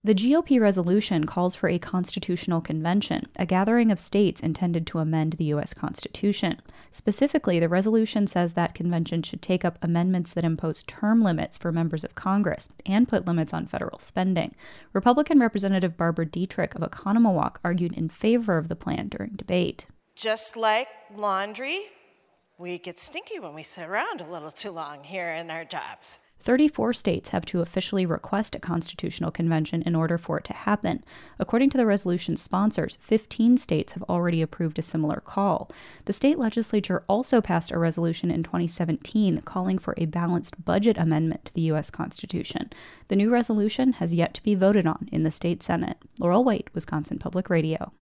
The GOP resolution calls for a constitutional convention, a gathering of states intended to amend the U.S. Constitution. Specifically, the resolution says that convention should take up amendments that impose term limits for members of Congress and put limits on federal spending. Republican Representative Barbara Dietrich of Oconomowoc argued in favor of the plan during debate. Just like laundry, we get stinky when we sit around a little too long here in our jobs. 34 states have to officially request a constitutional convention in order for it to happen. According to the resolution's sponsors, 15 states have already approved a similar call. The state legislature also passed a resolution in 2017 calling for a balanced budget amendment to the U.S. Constitution. The new resolution has yet to be voted on in the state Senate. Laurel White, Wisconsin Public Radio.